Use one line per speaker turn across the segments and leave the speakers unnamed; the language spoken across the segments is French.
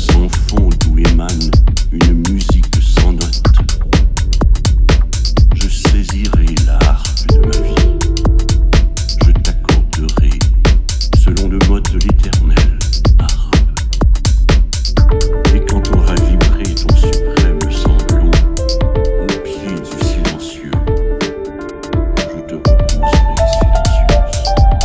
sans fond d'où émane une musique sans note. Je saisirai la harpe de ma vie. Je t'accorderai, selon le mode de l'éternel, harpe. Et quand aura vibré ton suprême sanglot, au pied du silencieux, je te reposerai silencieuse.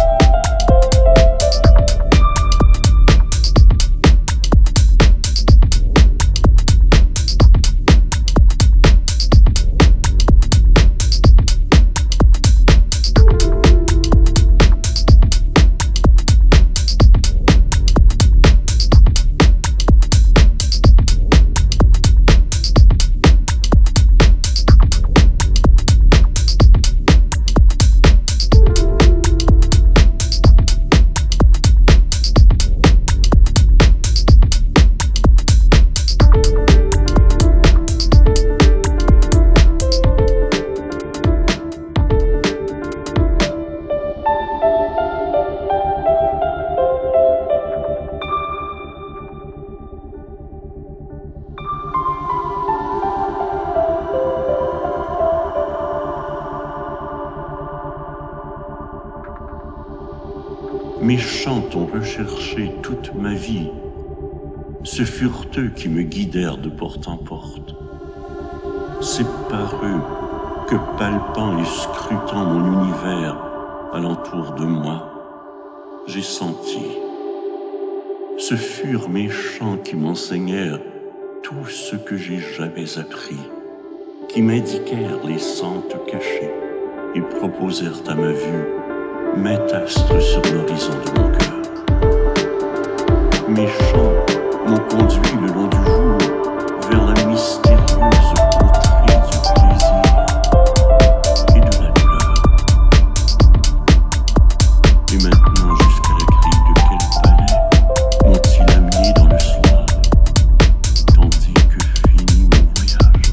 Mes chants ont recherché toute ma vie. Ce furent eux qui me guidèrent de porte en porte. C'est par eux que, palpant et scrutant mon univers alentour de moi, j'ai senti. Ce furent mes chants qui m'enseignèrent tout ce que j'ai jamais appris, qui m'indiquèrent les sentes cachées et proposèrent à ma vue maints astres sur l'horizon de mon cœur. Mes chants m'ont conduit le long du jour vers la mystérieuse contrée du plaisir et de la douleur. Et maintenant, jusqu'à la grille de quel palais m'ont-ils amené dans le soir, tandis que finit mon voyage.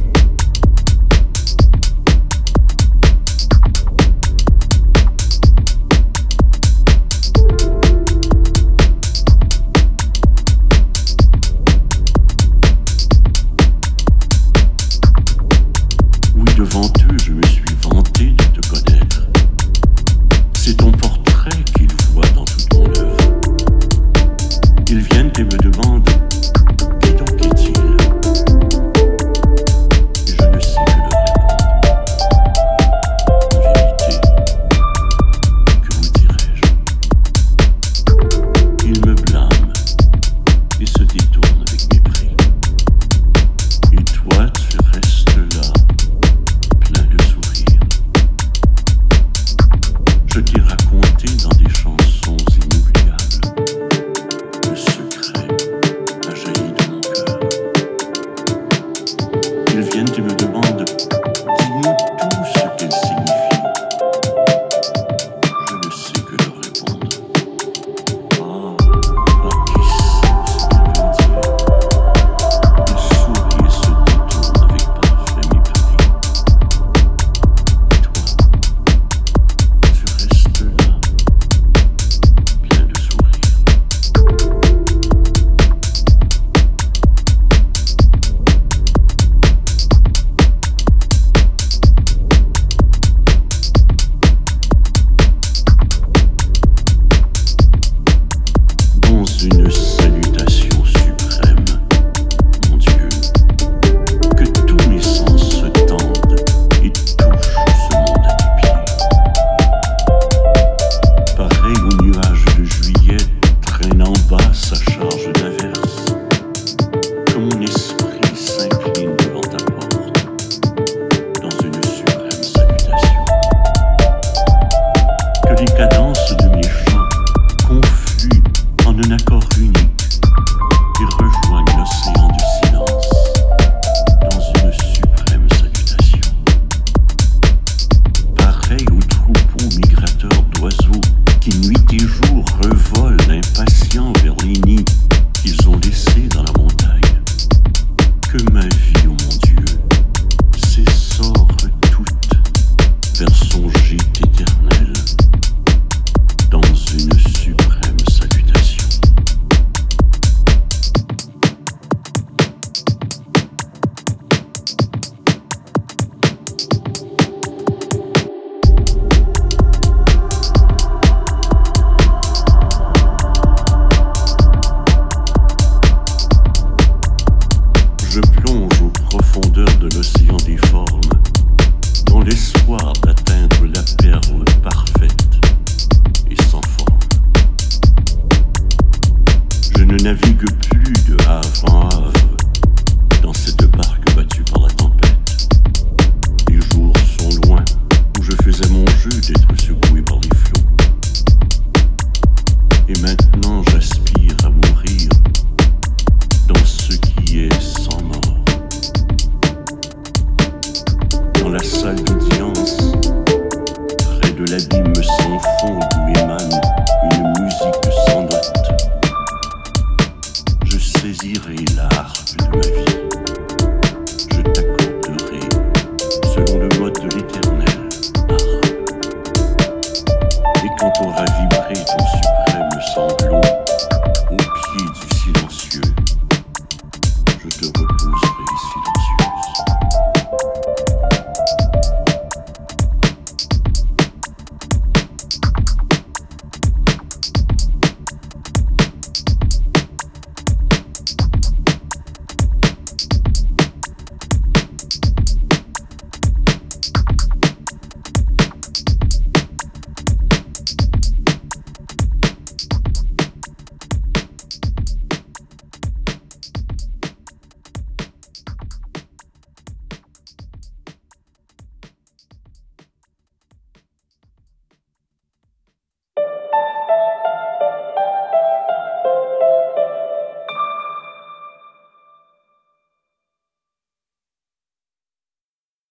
harpe de ma vie.